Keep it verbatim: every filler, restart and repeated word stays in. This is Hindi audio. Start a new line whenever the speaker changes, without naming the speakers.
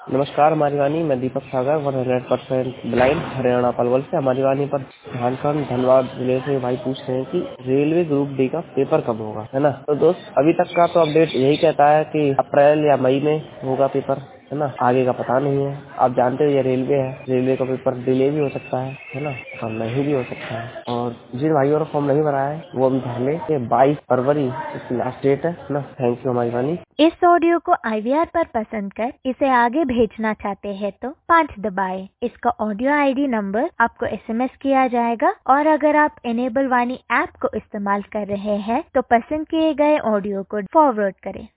नमस्कार हमारी वाणी, मैं Deepak Sagar one hundred percent blind Haryana Palwal से। हमारी वाणी पर झारखंड धनबाद जिले से भाई पूछ रहे हैं कि रेलवे ग्रुप डी का पेपर कब होगा, है ना। तो दोस्त अभी तक का तो अपडेट यही कहता है कि अप्रैल या मई में होगा पेपर, है ना। आगे का पता नहीं है। आप जानते हो ये रेलवे है, रेलवे का पेपर डिले भी हो सकता है, है ना, और नहीं भी हो सकता है। और जिन भाइयों ने फॉर्म नहीं भरा है वो अभी भर ले, ये बाईस फरवरी इसकी लास्ट डेट है ना। थैंक यू हमारी वाणी।
इस ऑडियो को आई वी आर पर पसंद कर इसे आगे भेजना चाहते हैं तो पाँच दबाएं। इसका ऑडियो आई डी नंबर आपको एस एम एस किया जाएगा और अगर आप इनेबल वाणी ऐप को इस्तेमाल कर रहे हैं तो पसंद किए गए ऑडियो को फॉरवर्ड करें।